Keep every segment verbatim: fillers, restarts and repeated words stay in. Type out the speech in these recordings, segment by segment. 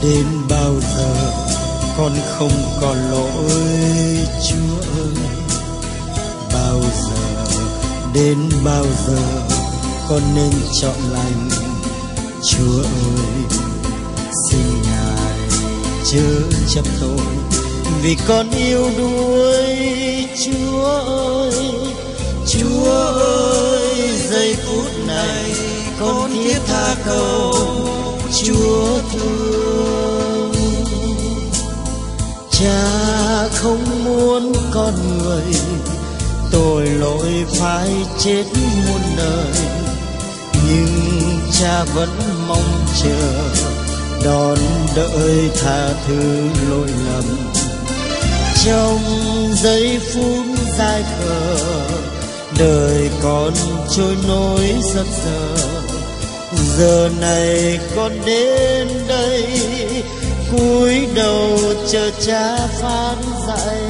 Đến bao giờ con không có lỗi Chúa ơi? Bao giờ, đến bao giờ con nên chọn lành Chúa ơi? Xin Ngài chớ chấp tôi vì con yêu đuổi Chúa ơi. Chúa ơi, giây phút này con thiết tha cầu Chúa thương. Cha không muốn con người tội lỗi phải chết muôn đời, nhưng Cha vẫn mong chờ đón đợi tha thứ lỗi lầm. Trong giây phút dại khờ, đời con trôi nổi giấc giờ. Giờ này con đến đây cúi đầu chờ Cha phán dạy.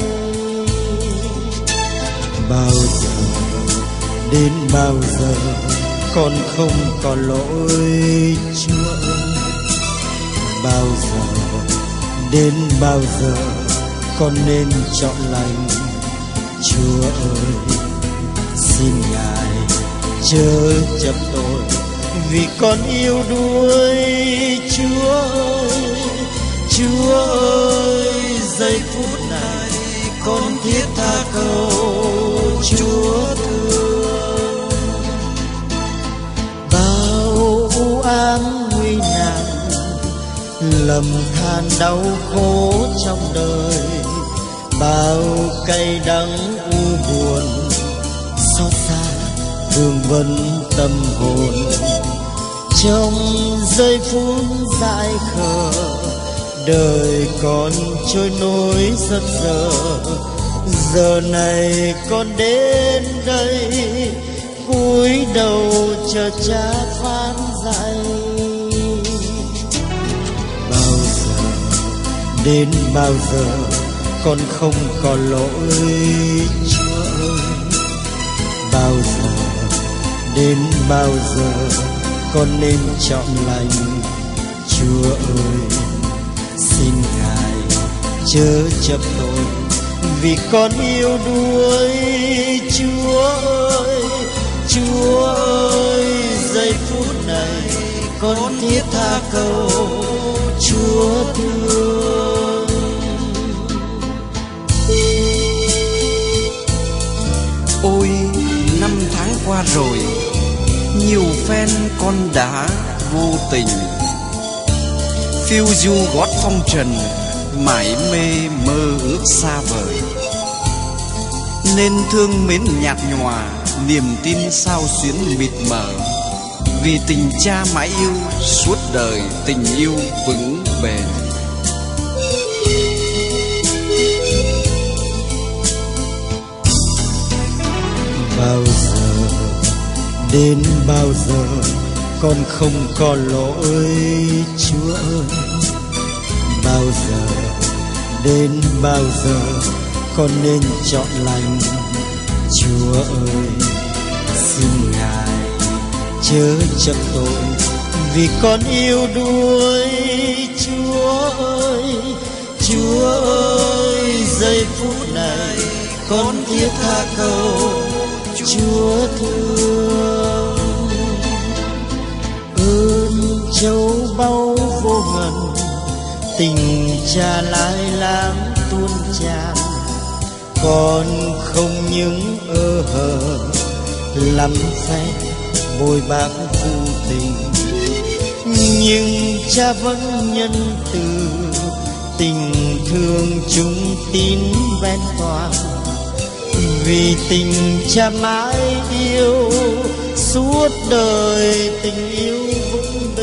Bao giờ, đến bao giờ con không có lỗi Chúa ơi? Bao giờ, đến bao giờ con nên chọn lành Chúa ơi? Xin Ngài chớ chấp tôi vì con yêu đuổi Chúa ơi. Chúa ơi, giây phút này con thiết tha cầu Chúa thương. Bao u ám nguy nan, lầm than đau khổ trong đời, bao cay đắng u buồn xót xa vương vấn tâm hồn. Trong giây phút dại khờ, đời con trôi nổi giấc giờ. Giờ này con đến đây cúi đầu chờ Cha phán dạy. Bao giờ, đến bao giờ con không có lỗi Chúa ơi? Bao giờ, đến bao giờ con nên chọn lành Chúa ơi? Xin Ngài chớ chấp tôi vì con yêu đuổi Chúa ơi. Chúa ơi, giây phút này con thiết tha cầu Chúa thương. Ôi, năm tháng qua rồi, nhiều phen con đã vô tình phiêu du gót phong trần, mải mê mơ ước xa vời, nên thương mến nhạt nhòa, niềm tin sao xuyến mịt mờ. Vì tình Cha mãi yêu, suốt đời tình yêu vững bền. Bao giờ, đến bao giờ con không có lỗi Chúa ơi? Bao giờ, đến bao giờ con nên chọn lành Chúa ơi? Xin Ngài chớ chấp tôi vì con yêu đuổi Chúa ơi. Chúa ơi, giây phút này con thiết tha cầu Chúa thương. Ơn châu báu vô ngần, tình Cha lai láng tuôn tràn. Con không những ơ hờ lắm phép bồi bác vô tình, nhưng Cha vẫn nhân từ tình thương chúng tín ven toàn. Vì tình Cha mãi yêu, suốt đời tình yêu vững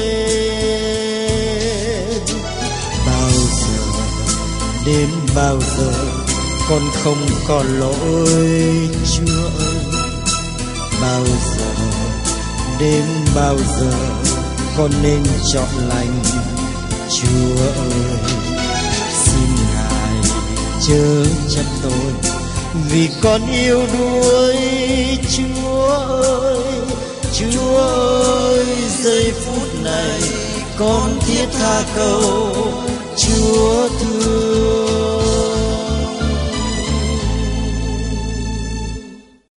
bền. Bao giờ, đến bao giờ con không có lỗi Chúa ơi? Bao giờ, đến bao giờ con nên chọn lành Chúa ơi? Xin Ngài chớ chấp tôi vì con yêu đuổi Chúa ơi. Chúa ơi, giây phút này con thiết tha cầu